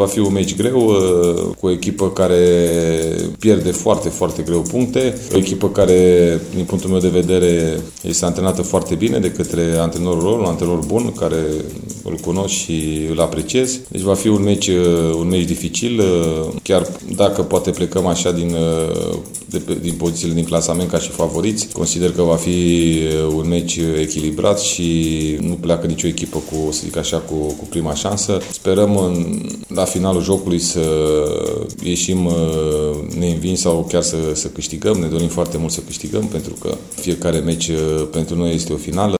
Va fi un meci greu, cu o echipă care pierde foarte, foarte greu puncte, o echipă care, din punctul meu de vedere, este antrenată foarte bine de către antrenorul lor, un antrenor bun, care îl cunosc și îl apreciez. Deci va fi un meci dificil, chiar dacă poate plecăm așa din pozițiile din clasament ca și favoriți. Consider că va fi un meci echilibrat și nu pleacă nicio echipă cu prima șansă. Sperăm la finalul jocului să ieșim neînvinși sau chiar să câștigăm. Ne dorim foarte mult să câștigăm, pentru că fiecare meci pentru noi este o finală.